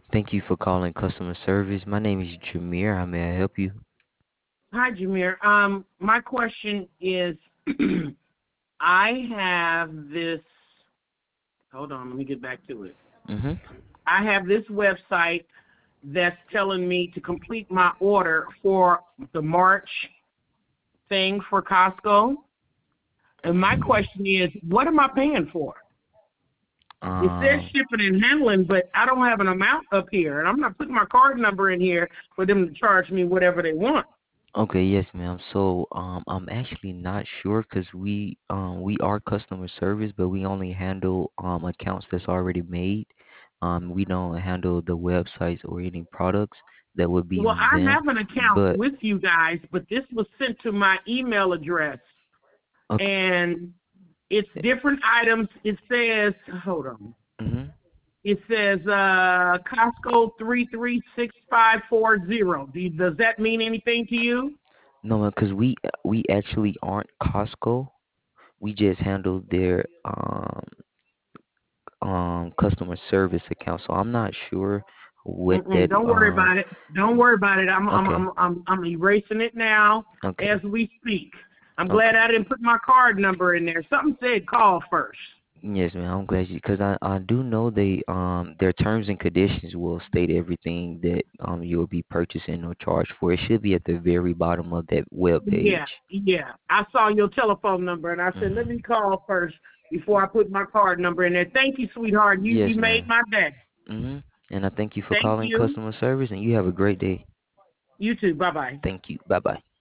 Thank you for calling customer service. My name is Jameer. How may I help you? Hi, Jameer. My question is, I have this. Hold on, let me get back to it. Mhm. I have this website that's telling me to complete my order for the March thing for Costco. And my question is, what am I paying for? It says Um. shipping and handling, but I don't have an amount up here, and I'm not putting my card number in here for them to charge me whatever they want. Okay. Yes, ma'am. So, I'm actually not sure because we are customer service, but we only handle accounts that's already made. We don't handle the websites or any products that would be Well, on I them. have an account But with you guys, but this was sent to my email address, okay. and it's different items. It says, hold on. Mhm. It says Costco 336540. Does that mean anything to you? No, because we actually aren't Costco. We just handle their customer service account. So I'm not sure what Mm-mm, that don't worry about it. Don't worry about it. okay. I'm erasing it now Okay. as we speak. I'm glad Okay. I didn't put my card number in there. Something said call first. Yes, man. I'm glad you because I do know they their terms and conditions will state everything that you'll be purchasing or charged for. It should be at the very bottom of that web Yeah, page. yeah. I saw your telephone number and I said, let me Mhm. call first before I put my card number in there. Thank you, sweetheart. You Yes, made ma'am. my day. And I thank you for Thank calling you. customer service and you have a great day. You too. Bye bye. Thank you. Bye bye.